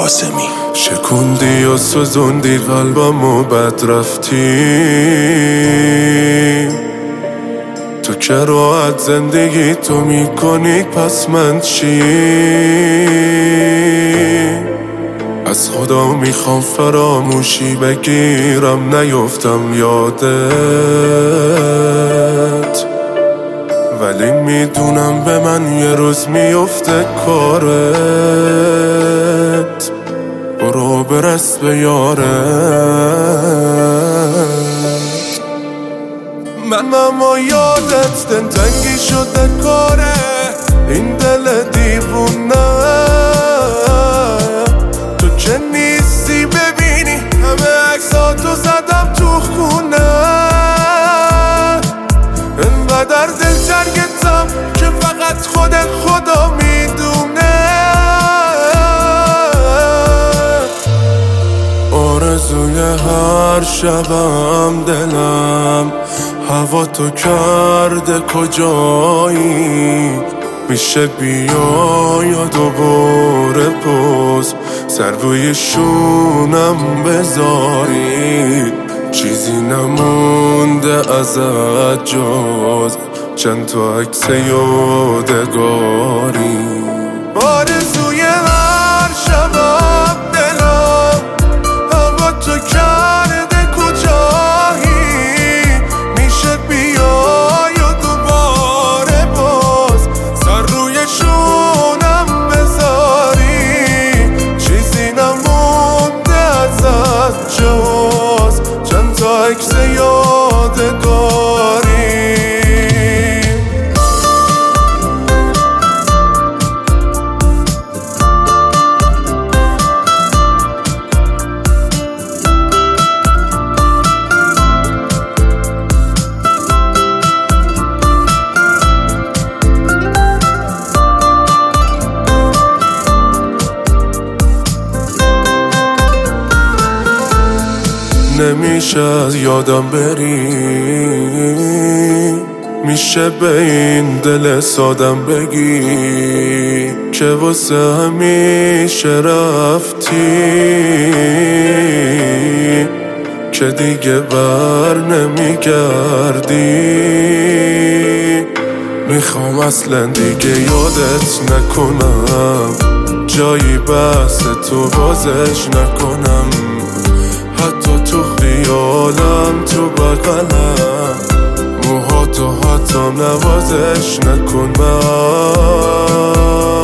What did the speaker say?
قاسمی. شکوندی و سوزوندی قلبم و بد رفتی، تو که راحت زندگی تو میکنی پس من چی؟ از خدا میخوام فراموشی بگیرم نیفتم یادت، ولی میدونم به من یه روز میفته کارت. برو برس به یارت. من اما یادت دلتنگی شده کاره این دل دیوونه، تو که نیستی ببینی همه عکساتو زدم تو خونه. انقدر دلتنگتم که فقط خدا میدونه. آرزوی هر شبم دلم هوا تو کرده کجایی، میشه بیا یا دوباره پوز سر روی شونم بذاری. چیزی نمونده ازت جز چند تا عکس یادگاری. آرزوی هر شبم دلم هوا تو کرده کجایی، میشه بیا یا دوباره باز سر روی شونم بذاری. چیزی نمونده ازت جز چند تا عکس یادگاری. نمیشه از یادم بری، میشه به این دل سادم بگی که واسه همیشه رفتی، که دیگه بر نمیگردی. میخوام اصلا دیگه یادت نکنم، جایی بحث تو بازش نکنم، حتی تو خیالم تو بغلم موهاتو حتی نوازش نکن من.